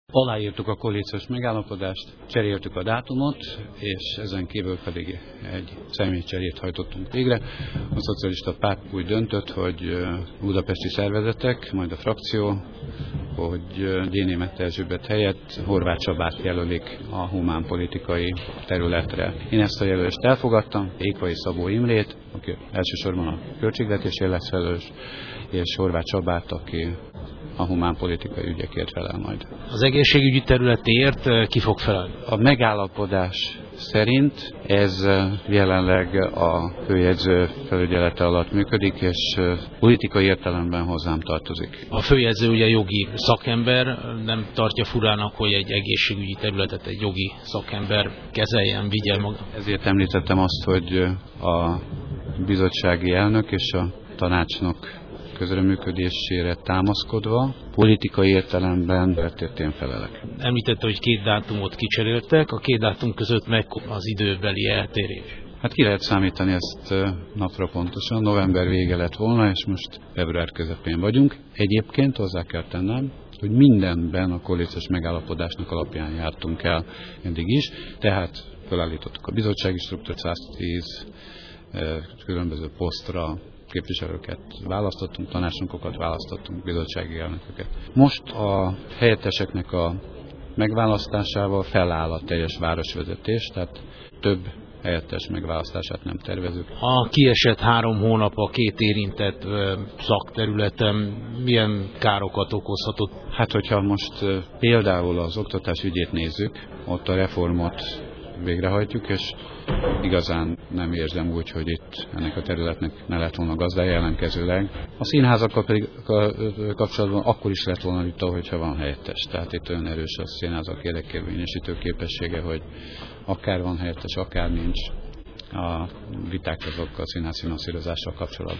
Aláírtuk a koalíciós megállapodást, cseréltük a dátumot, és ezen kívül pedig egy személycserét hajtottunk végre. A szocialista párt úgy döntött, hogy budapesti szervezetek, majd a frakció, hogy Dénémet Erzsébet helyett Horváth Csabát jelölik a humánpolitikai területre. Én ezt a jelölést elfogadtam, Ékvai Szabó Imrét, aki elsősorban a költségvetésért lesz felelős, és Horváth Csabát, aki a humánpolitikai ügyekért felel majd. Az egészségügyi területért ki fog felelni? A megállapodás szerint ez jelenleg a főjegyző felügyelete alatt működik, és politikai értelemben hozzám tartozik. A főjegyző ugye jogi szakember, nem tartja furának, hogy egy egészségügyi területet egy jogi szakember kezeljen, vigye maga. Ezért említettem azt, hogy a bizottsági elnök és a tanácsnok közreműködésére támaszkodva politikai értelemben én felelek. Említette, hogy 2 dátumot kicseréltek, a 2 dátum között meg az időbeli eltérés? Hát ki lehet számítani ezt napra pontosan, november vége lett volna, és most február közepén vagyunk. Egyébként hozzá kell tennem, hogy mindenben a koalíciós megállapodásnak alapján jártunk el eddig is, tehát felállítottuk a bizottsági struktúrát, 110 különböző posztra, képviselőket választottunk, tanácsnokokat választottunk, bizottsági elnököket. Most a helyetteseknek a megválasztásával feláll a teljes városvezetés, tehát több helyettes megválasztását nem tervezünk. A kiesett 3 hónap a 2 érintett szakterületen milyen károkat okozhatott? Hát, hogyha most például az oktatás ügyét nézzük, ott a reformot végrehajtjuk, és igazán nem érzem úgy, hogy itt ennek a területnek ne lett volna gazdája, ellenkezőleg. A színházakkal pedig kapcsolatban akkor is lett volna vita, hogyha van helyettes. Tehát itt olyan erős a színházak érdekérvényesítő képessége, hogy akár van helyettes, akár nincs. A viták azok a színház finanszírozással kapcsolatban.